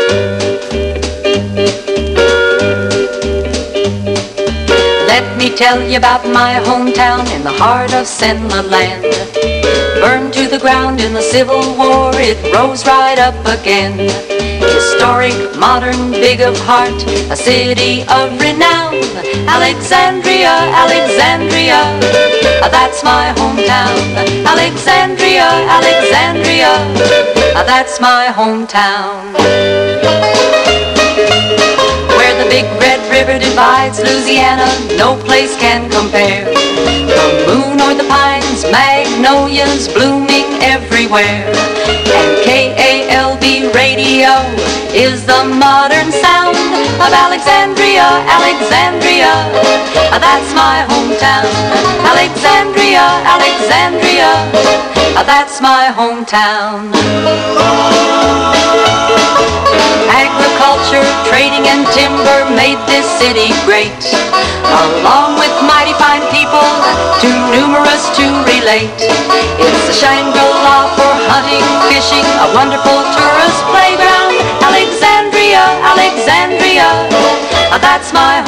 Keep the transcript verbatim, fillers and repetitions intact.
Let me tell you about my hometown in the heart of Senla land. Burned to the ground in the Civil War, it rose right up again. Historic, modern, big of heart, a city of renown. Alexandria, Alexandria, that's my hometown. Alexandria, Alexandria, that's my hometown. Where the big red river divides Louisiana, no place can compare. The moon or the pines, magnolias blooming everywhere. And K A L B radio is the modern sound of Alexandria, Alexandria, that's my hometown. Alexandria, Alexandria, that's my hometown. Agriculture, trading and timber made this city great, along with mighty fine people, too numerous to relate. It's the Shangri-La for hunting, fishing, a wonderful tourist playground. Alexandria, Alexandria, that's my